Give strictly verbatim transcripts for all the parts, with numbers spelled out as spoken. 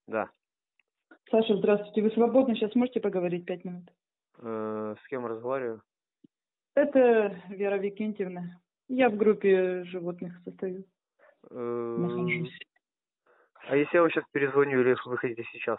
Да. Саша, здравствуйте. Вы свободны? Сейчас можете поговорить пять минут? Э, с кем разговариваю? Это Вера Викентьевна. Я в группе животных состою. Э, Нахожусь. А если я вам сейчас перезвоню, или вы хотите сейчас?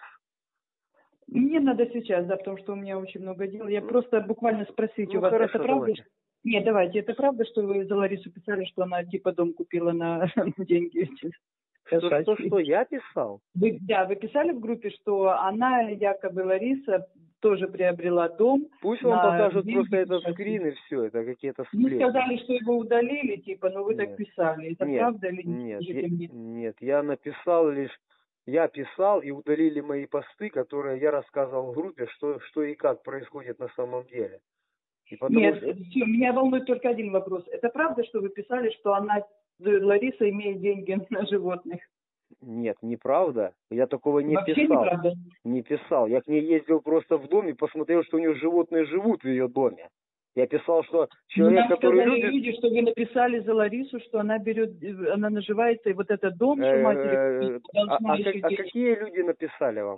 Мне надо сейчас, да, потому что у меня очень много дел. Я просто буквально спросить Ну у вас, хорошо, это правда? давайте. Что... Нет, давайте, это правда, что вы за Ларису писали, что она типа дом купила на деньги эти? Что, что, что, я писал? Вы, да, вы писали в группе, что она, якобы Лариса, тоже приобрела дом. Пусть вам покажут просто этот кошачьи. скрин и все, это какие-то Вы сплетни. сказали, что его удалили, типа, но вы Нет. так писали. Это Нет, правда или нет, нет? я, Мне? нет, я написал лишь, я писал и удалили мои посты, которые я рассказывал в группе, что, что и как происходит на самом деле. И потому Нет, что... все, меня волнует только один вопрос. Это правда, что вы писали, что она, Лариса, имеет деньги на животных? Нет, неправда. Я такого не Вообще писал. неправда? Не писал. Я к ней ездил просто в дом и посмотрел, что у нее животные живут в ее доме. Я писал, что человек, нам который сказали любит... люди, что вы написали за Ларису, что она берет, она наживается, и вот этот дом, что матери А, должна а, еще как- а денег. какие люди написали вам?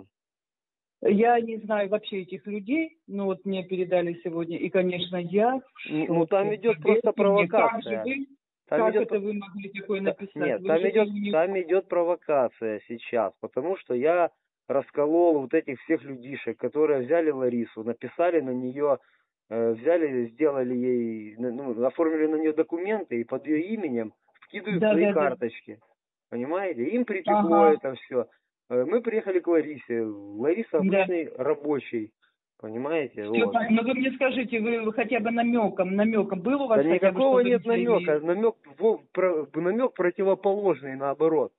Я не знаю вообще этих людей, но вот мне передали сегодня, и, конечно, я в Ну, шоке. ну, там идет просто Поверьте мне, как же провокация. вы, Там как идет... это вы могли такое Та- написать? Нет, Вы там же идет, не... там идет провокация сейчас, потому что я расколол вот этих всех людишек, которые взяли Ларису, написали на нее, э, взяли, сделали ей, ну, оформили на нее документы и под ее именем вкидывают Да, свои да, да. карточки. Понимаете? Им припекло Ага. это все. Мы приехали к Ларисе. Лариса обычный рабочий. Понимаете? Все, Вот. ну вы мне скажите, вы, вы хотя бы намеком, намеком был у вас Да хотя бы, никакого что нет Лариса намека. имеет? Намек, во- про- намек противоположный, наоборот.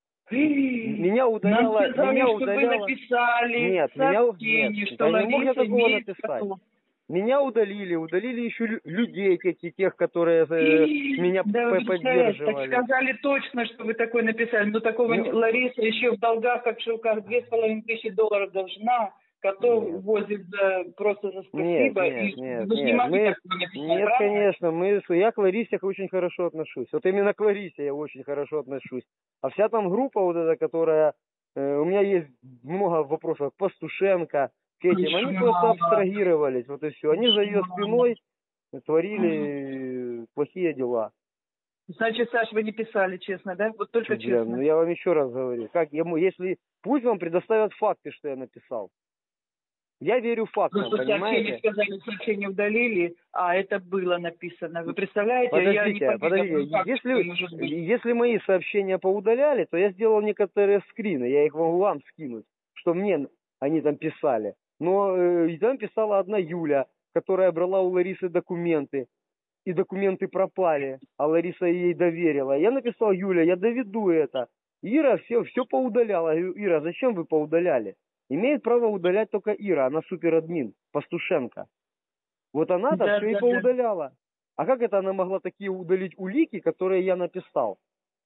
Меня Нам удаляло, сказали, меня что удаляло. вы написали Нет, меня, нет, сообщение, что да не мог я Лариса такого имеет написать. котов. Меня удалили, удалили еще лю- людей, этих, тех, которые э, меня Да, п- вы представляете, так поддерживали. сказали точно, что вы такое написали. Но такого Ну, не- Лариса еще в долгах, как в шелках, две с половиной тысячи долларов должна. Котов Нет. возит за, просто за Нет, спасибо. нет, И нет, вы же не нет. могли Мы, такого написать, нет, правда? конечно, мы, я к Ларисе очень хорошо отношусь. Вот именно к Ларисе я очень хорошо отношусь. А вся там группа вот эта, которая, э, у меня есть много вопросов к Пастушенко, к этим, они просто абстрагировались, вот и все. Они за ее спиной творили плохие дела. Значит, Саш, вы не писали, честно, да? Вот только Блин, честно. ну я вам еще раз говорю, как ему, если, пусть вам предоставят факты, что я написал. Я верю фактам, Просто сообщение понимаете? сказали, сообщение удалили, а это было написано. Вы представляете? Я не Подождите, поверила, подождите, ну как такое если, может быть? если мои сообщения поудаляли, то я сделал некоторые скрины, я их могу вам скинуть, что мне они там писали. Но э, и там писала одна Юля, которая брала у Ларисы документы, и документы пропали, а Лариса ей доверила. Я написал: Юля, я доведу это. Ира все, все поудаляла. Я говорю: Ира, зачем вы поудаляли? Имеет право удалять только Ира, она суперадмин, Пастушенко. Вот она-то Да, все и да, да. поудаляла. А как это она могла такие удалить улики, которые я написал?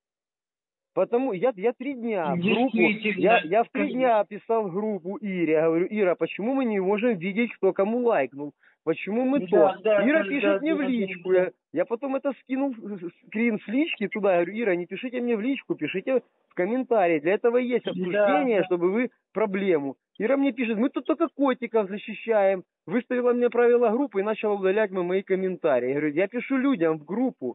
Потому я, я три дня в группу, я, я в три дня писал в группу Ире, я говорю: Ира, почему мы не можем видеть, кто кому лайкнул? Почему мы Да, то? да, Ира да, пишет да, мне в да, личку. да, да. Я, я потом это скинул, скрин с лички туда. Я говорю: Ира, не пишите мне в личку, пишите в комментарии. Для этого и есть обсуждение, Да, да. чтобы вы проблему. Ира мне пишет: мы тут только котиков защищаем. Выставила мне правила группы и начала удалять мои комментарии. Я говорю: я пишу людям в группу.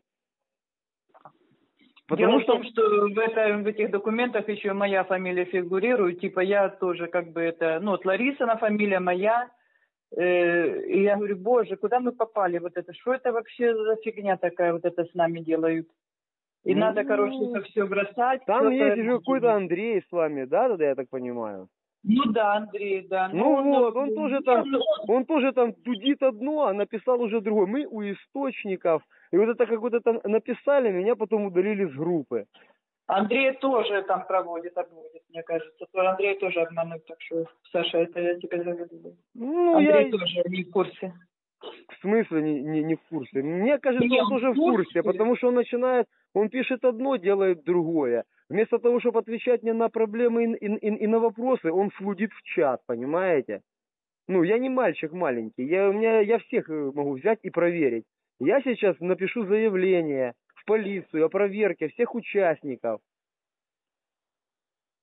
Потому Потому Дело что... в том, что в, это, в этих документах еще моя фамилия фигурирует, типа я тоже как бы это, ну вот Ларисина фамилия моя, э, и я говорю: боже, куда мы попали, вот это, что это вообще за фигня такая, вот это с нами делают? И ну, надо, короче, это все бросать. Там всё есть это... еще какой-то Андрей с вами, да, да, я так понимаю? Ну да, Андрей, да. Ну он, вот, он тоже там, он, он тоже там тудит одно, а написал уже другое. Мы у источников. И вот это как вот это написали, меня потом удалили с группы. Андрей тоже там проводит, обводит, мне кажется. То Андрей тоже обманут, так что, Саша, это я тебе завидую. Ну, Андрей я... тоже не в курсе. В смысле не, не, не в курсе? Мне кажется, Не, он он тоже в в курсе, курсе. потому что он начинает, он пишет одно, делает другое. Вместо того, чтобы отвечать мне на проблемы и, и, и, и на вопросы, он флудит в чат, понимаете? Ну, я не мальчик маленький, я, у меня, я всех могу взять и проверить. Я сейчас напишу заявление в полицию о проверке всех участников.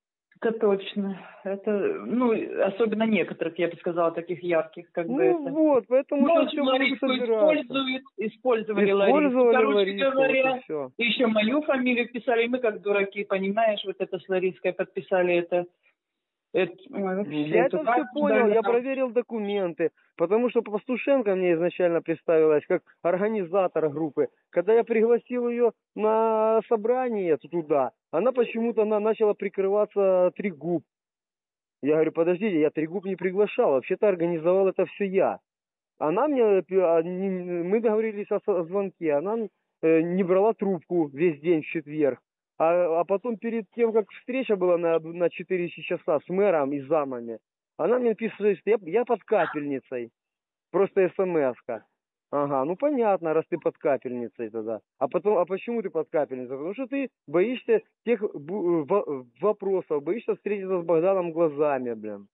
Это точно. Это, ну, особенно некоторых, я бы сказала, таких ярких, как Ну бы это. вот, поэтому Ну, сейчас все будут Лариску собираться. используют, использовали Лариску. Использовали Короче Лариску, говоря, вот и все. еще мою фамилию писали, и мы как дураки, понимаешь, вот это с Лариской подписали это. это ой, вообще, Я это все понял, я проверил документы, потому что Пастушенко мне изначально представилась как организатор группы. Когда я пригласил ее на собрание туда, она почему-то на, начала прикрываться Трегуб. Я говорю, подождите, я Трегуб не приглашал, вообще-то организовал это все я. Она мне, мы договорились о звонке, она не брала трубку весь день в четверг. А, а потом перед тем, как встреча была на, на четыре часа с мэром и замами, она мне пишет, что я, я под капельницей. Просто смс-ка. Ага, ну понятно, раз ты под капельницей тогда. А потом, а почему ты под капельницей? Потому что ты боишься тех вопросов, боишься встретиться с Богданом глазами, блин.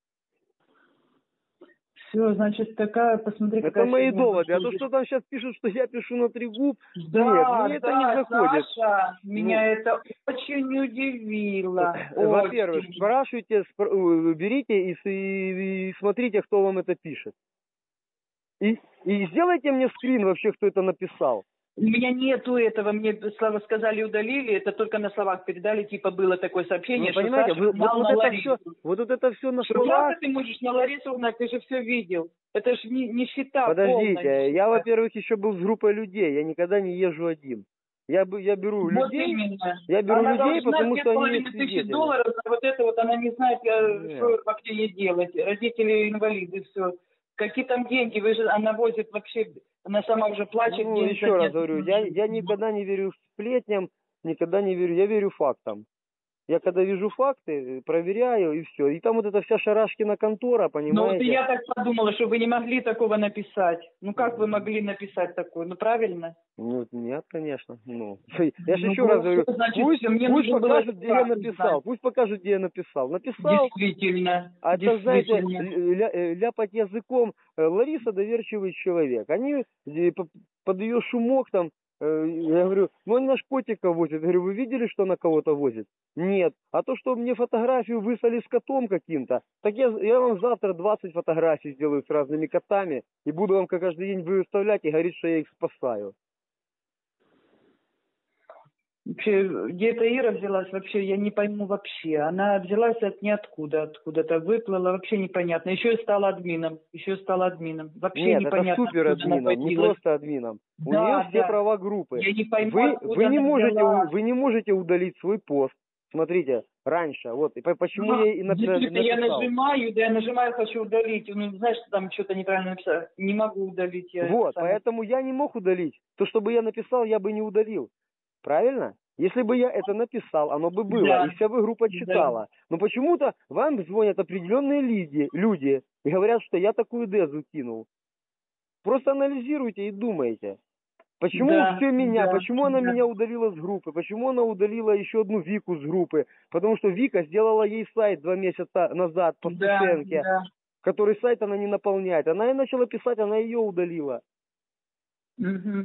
Все, значит, такая, посмотри, это мои доводы. А то, что там сейчас пишут, что я пишу на Трегуб, да, нет, мне это да, не заходит. Саша, меня ну, это очень удивило. Во-первых, спрашивайте, спр- берите и, и, и смотрите, кто вам это пишет. И, и сделайте мне скрин вообще, кто это написал. У меня нету этого, мне слова сказали, удалили, это только на словах передали, типа было такое сообщение, ну, что Саша вы, гнал вот, на вот, это Ларису. все, вот, вот это все на что словах. как ты можешь на Ларису гнать, ты же все видел. Это же не, нищета Подождите, полная, я, во-первых, еще был с группой людей, я никогда не езжу один. Я, я беру вот людей, именно. я беру она людей, потому что они есть тысячи свидетели. долларов, а вот это вот она не знает, Нет. что вообще ей делать. Родители инвалиды, все. Какие там деньги, вы же, она возит вообще, она сама уже плачет. Ну, день еще за раз днем. говорю, я, я никогда не верю сплетням, никогда не верю, я верю фактам. Я когда вижу факты, проверяю и все. И там вот эта вся шарашкина контора, понимаете? Ну вот я так подумала, что вы не могли такого написать. Ну как вы могли написать такое? Ну правильно? Ну нет, конечно. Ну, я же ну, еще раз говорю, значит, пусть, мне пусть покажут, где я знать. написал. Пусть покажут, где я написал. Написал. Действительно. А это, знаете, действительно. ля, ляпать языком. Лариса доверчивый человек. Они под ее шумок там, я говорю, ну они наш котика возят. Я говорю, вы видели, что она кого-то возит? Нет. А то, что мне фотографию выслали с котом каким-то, так я, я вам завтра двадцать фотографий сделаю с разными котами и буду вам каждый день выставлять и говорить, что я их спасаю. Вообще, где эта Ира взялась, вообще, я не пойму вообще. Она взялась от ниоткуда, откуда-то выплыла, вообще непонятно. Еще и стала админом, еще и стала админом. Вообще Нет, непонятно. это супер админом, не просто админом. У да, нее все да. права группы. Я не пойму, вы, вы, не можете, взяла. вы не можете удалить свой пост. Смотрите, раньше, вот, и почему ну, я и написал. Я нажимаю, да, я нажимаю, хочу удалить. Ну, знаешь, там что-то неправильно написал. Не могу удалить. Я вот, поэтому я не мог удалить. То, чтобы я написал, я бы не удалил. Правильно? Если бы я это написал, оно бы было, да. И вся бы группа читала. Да. Но почему-то вам звонят определенные люди, люди и говорят, что я такую дезу кинул. Просто анализируйте и думайте. Почему да, все меня, да, почему она да. меня удалила с группы, почему она удалила еще одну Вику с группы? Потому что Вика сделала ей сайт два месяца назад по Стушенке, да, да. который сайт она не наполняет. Она ей начала писать, она ее удалила. Угу.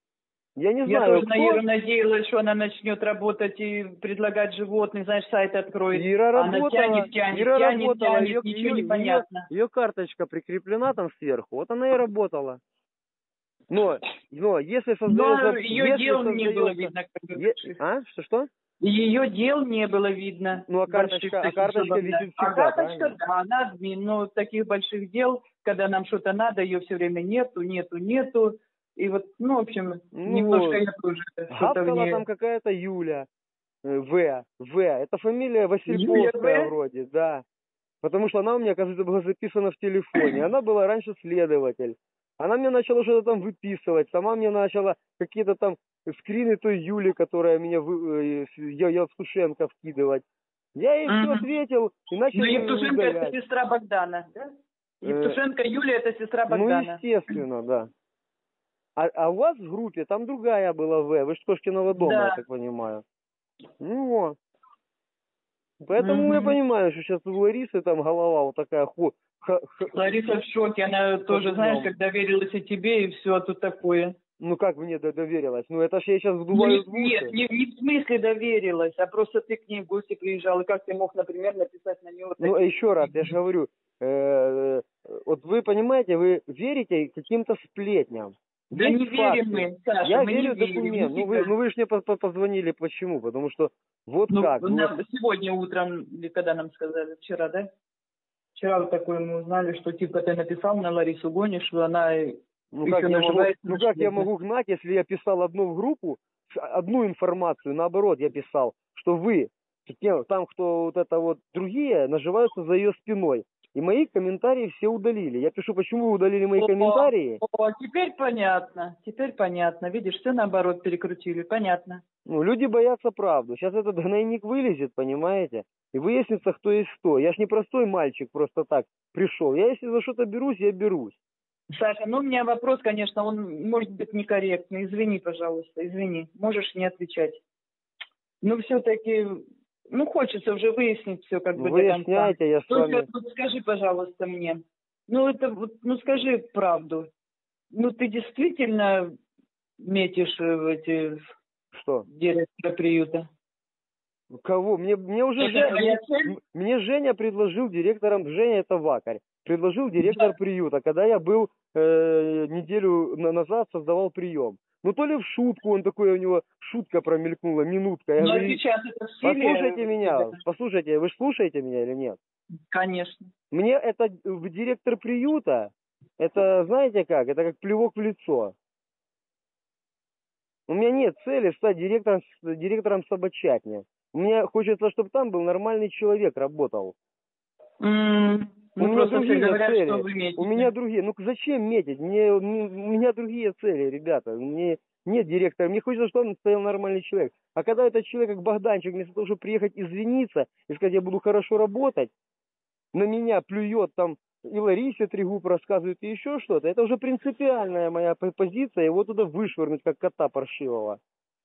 Я не я знаю, тоже кто... на Иру надеялась, что она начнет работать и предлагать животных, знаешь, сайт откроет. Ира она работала, тянет, тянет, Ира тянет, работала, тянет, ее, ничего ее, не понятно. Ее, ее карточка прикреплена там сверху, вот она и работала. Но, но если создается... Но ее если дел создается, не было видно. Как е... А? Что-что? Ее дел не было видно. Ну, а карточка, а карточка висит всегда, А карточка, правильно? да, она админ, но таких больших дел, когда нам что-то надо, ее все время нету, нету, нету. И вот, ну, в общем, ну, немножко я тоже что-то в ней... там какая-то Юля, В, В, это фамилия Васильковская вроде, да. Потому что она у меня, оказывается, была записана в телефоне. Она была раньше следователь. Она мне начала что-то там выписывать, сама мне начала какие-то там скрины той Юли, которая меня, вы... я, я в Сушенко вкидывать. Я ей все ответил и начал ну, Евтушенко это сестра Богдана, да? Евтушенко Юлия это сестра Богдана. Ну, естественно, да. А, а у вас в группе там другая была В, вы что, Шкиного дома, да. Я так понимаю. Ну вот. Поэтому mm-hmm. я понимаю, что сейчас у Ларисы там голова вот такая... Хо, х, х, Лариса в шоке, она тоже, знаешь, как доверилась и тебе, и все, а тут такое. Ну как мне доверилась? Ну это ж я сейчас Ну, вдуваю в нет, уши. не, не в смысле доверилась, а просто ты к ней в гости приезжал, и как ты мог, например, написать на нее вот Ну такие... еще раз, я же говорю, э, вот вы понимаете, вы верите каким-то сплетням. Да Есть не верим факты. мы, Саша, Я мы не верю в верим. документ. Ну вы, никогда. ну вы же мне по- по- позвонили, почему? Потому что вот Ну, как. Ну, нам сегодня утром, или когда нам сказали, вчера, да? Вчера вот такое мы узнали, что типа ты написал на Ларису гонишь, что она ну еще как я могу, наживается. ну на как я шлюбе. могу гнать, если я писал одну в группу, с- одну информацию, наоборот, я писал, что вы, те- там, кто вот это вот другие, наживаются за ее спиной. И мои комментарии все удалили. Я пишу, почему вы удалили мои О, комментарии? О, теперь понятно, теперь понятно. Видишь, все наоборот перекрутили, понятно. Ну, люди боятся правду. Сейчас этот гнойник вылезет, понимаете? И выяснится, кто есть кто. Я ж не простой мальчик просто так пришел. Я если за что-то берусь, я берусь. Саша, ну у меня вопрос, конечно, он может быть некорректный. Извини, пожалуйста, извини. Можешь не отвечать. Но все-таки, ну хочется уже выяснить все как бы до конца. Выясняйте, я с Только вами... вот скажи, пожалуйста, мне. Ну это вот, ну скажи правду. Ну ты действительно метишь э, в эти Что? директора приюта? Кого? Мне, мне уже Это Женя, твоя мне, цель? мне Женя предложил директором, Женя это Вакарь, предложил директор приюта, когда я был э, неделю на- назад, создавал прием. Ну то ли в шутку, он такой, у него шутка промелькнула, минутка. Я Но говорю, сейчас это в силе? послушайте меня, э, послушайте, вы ж слушаете меня или нет? Конечно. Мне это в директор приюта, это знаете как, это как плевок в лицо. У меня нет цели стать директором, директором собачатни. Мне хочется, чтобы там был нормальный человек, работал. М, У Ну меня просто все другие говорят, цели. что вы метите. У меня другие. Ну зачем метить? Мне, мне- у меня другие цели, ребята. Мне нет директора. Мне хочется, чтобы он стоял нормальный человек. А когда этот человек, как Богданчик, вместо того, чтобы приехать извиниться и сказать, я буду хорошо работать, на меня плюет там и Ларисе Трегуб рассказывает, и еще что-то, это уже принципиальная моя по- позиция, его туда вышвырнуть, как кота паршивого.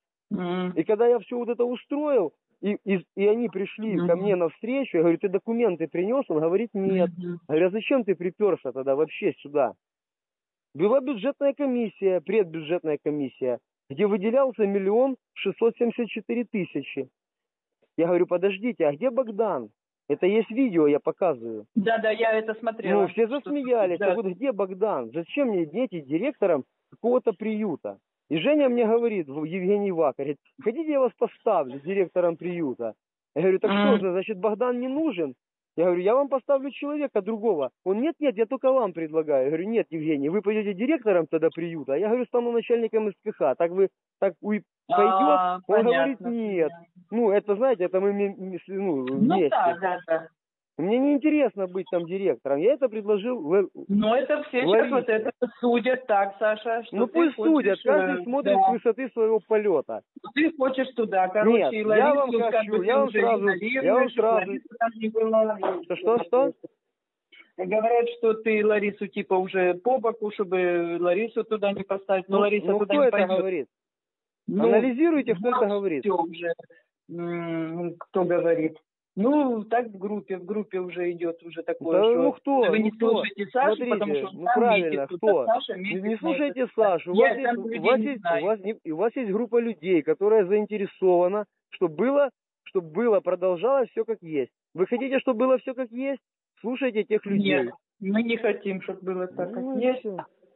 М, И когда я все вот это устроил, и, и, и они пришли ко Мгм. мне навстречу, я говорю, ты документы принес? Он говорит, нет. Мгм. Я говорю, а зачем ты приперся тогда вообще сюда? Была бюджетная комиссия, предбюджетная комиссия, где выделялся миллион шестьсот семьдесят четыре тысячи. Я говорю, подождите, а где Богдан? Это есть видео, я показываю. Да, да, я это смотрела. Ну, все Что- засмеялись. да. А вот где Богдан? Зачем мне дети директором какого-то приюта? И Женя мне говорит, в- Евгений Вакарь, говорит, хотите, я вас поставлю директором приюта? Я говорю, так что, М, же, значит, Богдан не нужен? Я говорю, я вам поставлю человека другого. Он, нет, нет, я только вам предлагаю. Я говорю, нет, Евгений, вы пойдете директором тогда приюта, а я говорю, стану начальником СКХ. Так вы, так уй- пойдет? а, Он говорит, понятно. нет. Ну, это, знаете, это мы ми- ми- ну, Ну вместе. да, да, да. Мне не интересно быть там директором. Я это предложил Л- Но это все сейчас Ларисе. вот это судят так, Саша, что Ну ты пусть хочешь, судят, каждый э, смотрит да, с высоты своего полета. ты хочешь туда, короче, Нет, и я вам Ларису, как хочу, бы, я ты вам уже сразу, игнорируешь, я вам чтобы сразу, Ларисы там не было. что, что, что? Говорят, что ты Ларису типа уже по боку, чтобы Ларису туда не поставить, но Ну, Лариса ну туда кто не это пойдет. говорит? Ну, Анализируйте, кто вот это говорит. всё уже. М, Кто говорит? Ну, так в группе, в группе уже идет уже такое, Да что ну кто, вы ну не кто? слушайте Сашу, Смотрите, потому что он ну сам правильно, метит туда, кто? Саша Не, метит не на слушайте этот. Сашу, у Я вас, есть, там у, людей вас не есть, у, знаю. вас, не- у вас есть группа людей, которая заинтересована, чтобы было, чтобы было, продолжалось все как есть. Вы хотите, чтобы было все как есть? Слушайте тех людей. Нет, мы не хотим, чтобы было так, как Ну, есть. всё.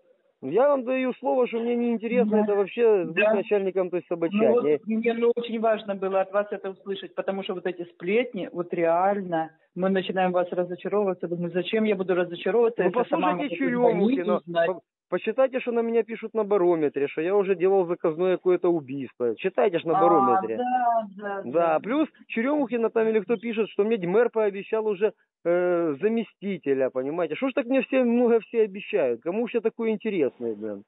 Я вам даю слово, что мне неинтересно Да. это вообще быть Да. начальником той Ну собачатни. вот мне ну, очень важно было от вас это услышать, потому что вот эти сплетни, вот реально, мы начинаем вас разочаровываться. Думаю, зачем я буду разочаровываться? Ну если сама могу послушайте позвонить, Черемухина, узнать. по- почитайте, что на меня пишут на барометре, что я уже делал заказное какое-то убийство. Читайте ж на барометре. А, да, да, Да, плюс Черемухина там или кто пишет, что мне мэр пообещал уже э, заместителя, понимаете. Что ж так мне все много все обещают? Кому же я такой интересный, блин?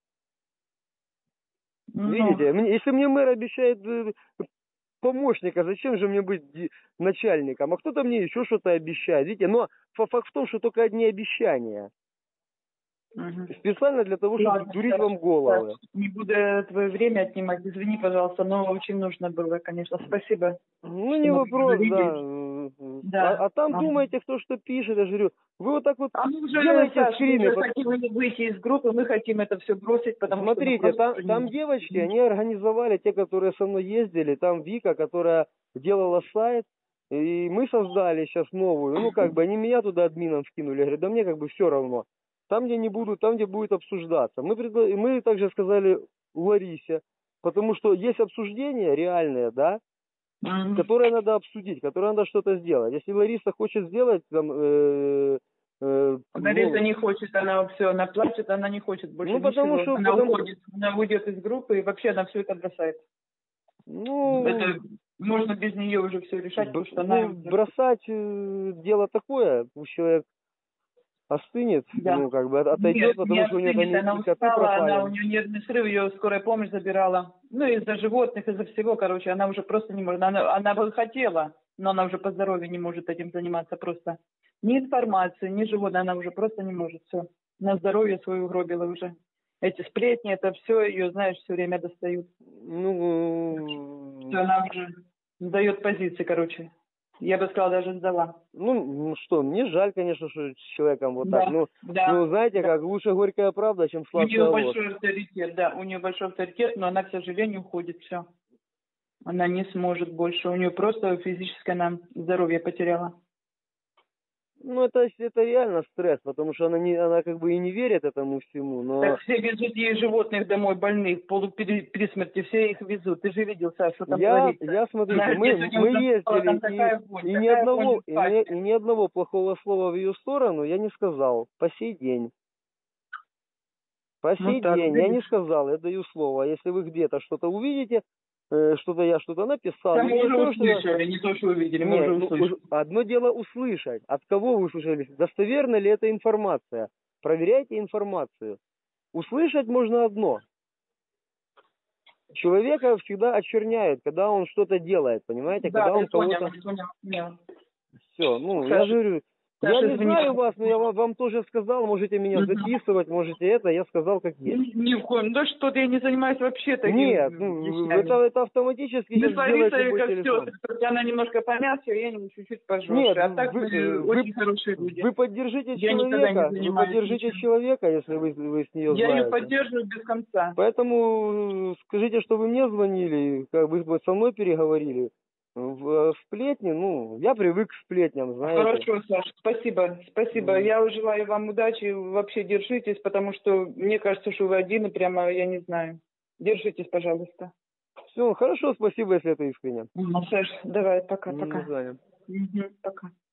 Ну, Видите, мне- если мне мэр обещает э, помощника, зачем же мне быть ди- начальником? А кто-то мне еще что-то обещает. Видите, но фа- факт в том, что только одни обещания. Угу. Специально для того, чтобы Ладно, дурить хорошо. вам головы. Так, не буду твое время отнимать. Извини, пожалуйста, но очень нужно было, конечно. Спасибо. Ну, что не мы вопрос, да. поговорили. А, Да. а там Ага. думаете, кто что пишет, я же говорю. Вы вот так вот А мы уже, делаете Саш, мы скрины. уже под- хотим выйти из группы, мы хотим это все бросить, потому Смотрите, что... ну, там, просто там не- девочки, они организовали, те, которые со мной ездили, там Вика, которая делала сайт, и мы создали сейчас новую, ну, как бы, они меня туда админом скинули, я говорю, да мне как бы все равно. Там, где не буду, там, где будет обсуждаться. Мы, предла- и мы также сказали Ларисе, потому что есть обсуждения реальные, да, Мгм. которые надо обсудить, которые надо что-то сделать. Если Лариса хочет сделать, там, э, э, Лариса ну, не хочет, она все, она плачет, она не хочет больше ну, потому ничего. что, Она потому, уходит, она уйдет из группы и вообще она все это бросает. ну, Это можно без нее уже все решать, Б- потому что она... Ну, бросать э, дело такое, пусть человек остынет, Да. ну, как бы от- отойдет, Нет, потому не что у нее там остынет, и, она и коты устала, пропали. она, у нее нервный срыв, ее скорая помощь забирала. Ну, из-за животных, из-за всего, короче, она уже просто не может. Она, она бы хотела, но она уже по здоровью не может этим заниматься просто. Ни информации, ни животных, она уже просто не может, все. На здоровье свое угробила уже. Эти сплетни, это все ее, знаешь, все время достают. Ну, Все, она уже сдает позиции, короче. Я бы сказала, даже сдала. ну, ну что, мне жаль, конечно, что с человеком вот Да, так. Ну, да. ну, знаете, да. как лучше горькая правда, чем У сладкая нее ложь. большой авторитет, да, у нее большой авторитет, но она, к сожалению, уходит, все. Она не сможет больше, у нее просто физическое она здоровье потеряла. Ну, это, это реально стресс, потому что она, не, она как бы и не верит этому всему, но... Так все везут ей животных домой больных, полупри смерти, все их везут. Ты же видел, Саша, что там Я, творится. я смотрите, Она мы, здесь у мы нее там ездили, такая и, вонь, и, ни такая одного, вонь в и, ни, пасте. и ни одного плохого слова в ее сторону я не сказал по сей день. По Ну сей так, день я не видишь. сказал, я даю слово. Если вы где-то что-то увидите, э, что-то я что-то написал, Там мы или уже еще что-то... услышали, не то, что увидели, мы Нет, уже ну, услышали. уж- одно дело услышать. От кого вы услышали? Достоверна ли эта информация? Проверяйте информацию. Услышать можно одно. Человека всегда очерняют, когда он что-то делает, понимаете? Да, Когда он я понял, кого-то... я понял, понял. Все, ну, я Саша, же говорю, я Саша, не извини, знаю пожалуйста. вас, но я вам, вам тоже сказал, можете меня Мгм. записывать, можете это, я сказал как есть. Ни, ни в коем, да что-то я не занимаюсь вообще такими Нет, ну, вещами. это, это автоматически Мы сейчас с сделает Ларисой, любой как телефон. сестры, только она немножко помягче, я не чуть-чуть Нет, пожестче. А так вы, мы э, очень вы, хорошие люди. вы поддержите Я никогда не человека, вы занимаюсь поддержите ничем. человека, если вы, вы с нее Я ее знаете. поддерживаю без конца. Поэтому э, скажите, что вы мне звонили, как бы вы со мной переговорили. В, э, сплетни, ну, я привык к сплетням, знаете. Хорошо, Саша, спасибо, спасибо. Я желаю вам удачи, вообще держитесь, потому что мне кажется, что вы один, и прямо, я не знаю. Держитесь, пожалуйста. Все, хорошо, спасибо, если это искренне. Саш, давай, До пока-пока. свидания. Угу, пока.